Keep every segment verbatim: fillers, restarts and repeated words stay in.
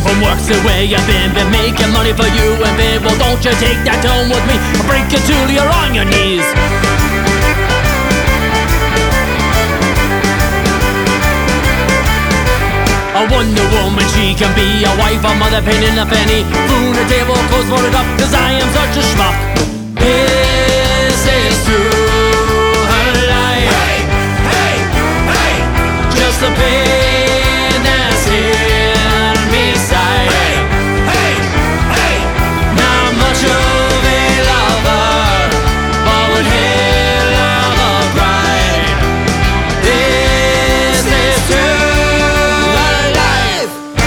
From work's the way you've been, been making money for you and babe. Well, don't you take that down with me, I'll break it till you're on your knees. A Wonder Woman, she can be a wife, a mother, pain in a penny, food a table, clothes folded up, cause I am such a schmuck. This is true, her life. Hey, hey, hey. Just the pain that's in me side. Hey, hey, hey. Not much of a lover, but would hell of a bride. This is true, her life.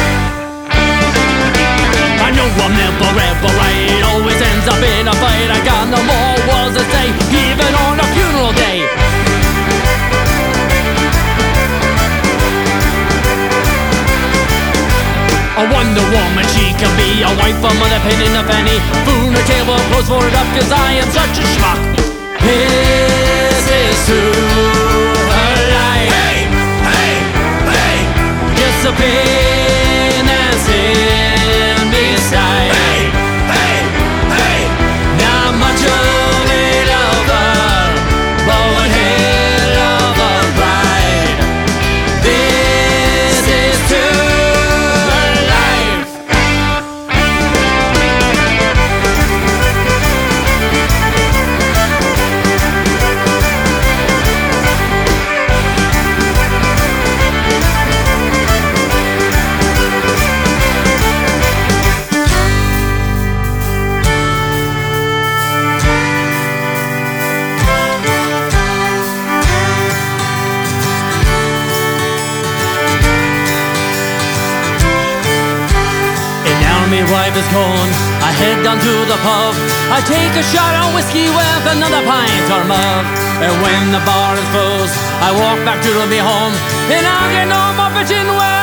I know I'm never ever right, always ends up in a fight. I got no more words to say, even on a funeral day. A Wonder Woman, she can be a wife, a mother, pain in a penny, food on the table, clothes folded up, cause I am such a schmuck. This is true, her life. Hey, hey, hey. Just the pain that's in me side. Hey, hey, hey. Not much of a lover, but one hell of a bride. This is true, her life. My wife is gone, I head down to the pub. I take a shot of whiskey with another pint or mug. And when the bar is closed, I walk back to me home, and I'll get no more bitchin' well.